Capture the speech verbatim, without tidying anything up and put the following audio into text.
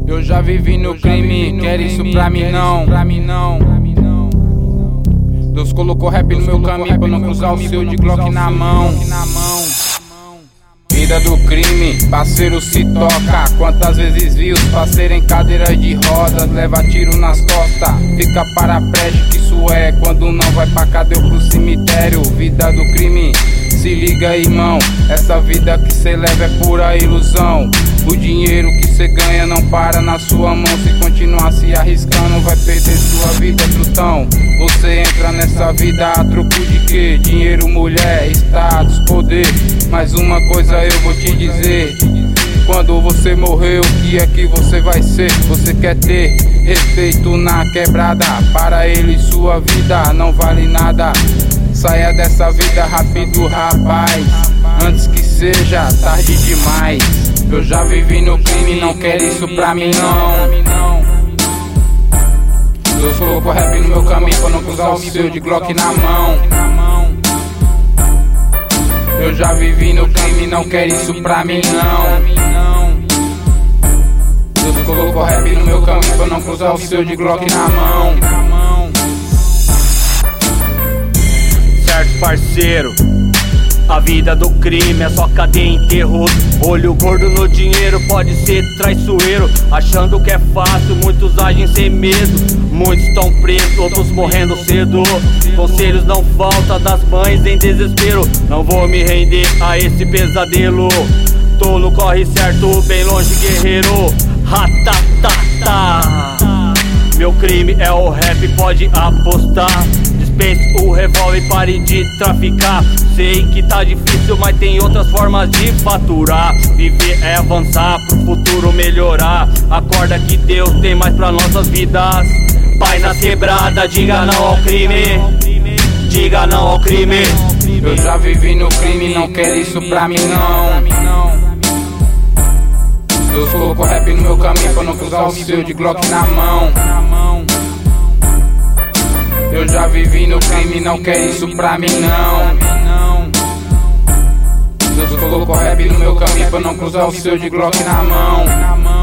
Eu já vivi no crime, quer isso pra mim não. Deus colocou rap no meu caminho pra não cruzar o seu de Glock na mão. Vida do crime, parceiro se toca. Quantas vezes vi os parceiros em cadeiras de rodas, leva tiro nas costas, fica paraplégico. Isso é quando não vai pra cadeia ou pro cemitério. Vida do crime, se liga irmão, essa vida que cê leva é pura ilusão. O dinheiro que cê ganha não para na sua mão. Se continuar se arriscando vai perder sua vida, trutão. Você entra nessa vida a troco de quê? Dinheiro, mulher, status, poder. Mas uma coisa eu vou te dizer: quando você morrer, o que é que você vai ser? Você quer ter respeito na quebrada, para ele sua vida não vale nada. Saia dessa vida rápido, rapaz, antes que seja tarde demais. Eu já vivi no crime, não quero isso pra mim não. Deus colocou rap no meu caminho pra não cruzar o seu de Glock na mão. Eu já vivi no crime, não quero isso pra mim não. Deus colocou rap no meu caminho pra não cruzar o seu de Glock na mão. Certo, parceiro, a vida do crime é só cadeia e enterro. Olho gordo no dinheiro pode ser traiçoeiro. Achando que é fácil, muitos agem sem medo. Muitos estão presos, outros morrendo cedo. Conselhos não faltam das mães em desespero. Não vou me render a esse pesadelo. Tolo corre certo, bem longe guerreiro. Ratatata. Meu crime é o rap, pode apostar. Dispense o revólver e pare de traficar. Sei que tá difícil, mas tem outras formas de faturar. Viver é avançar, pro futuro melhorar. Acorda que Deus tem mais pra nossas vidas. Pai na quebrada, diga não ao crime. Diga não ao crime. Eu já vivi no crime, não quero isso pra mim não. Deus colocou rap no meu caminho pra não cruzar o seu de Glock na mão. Eu já vivi no crime, não quero isso pra mim não. Deus colocou rap no meu caminho pra não cruzar o seu de Glock na mão.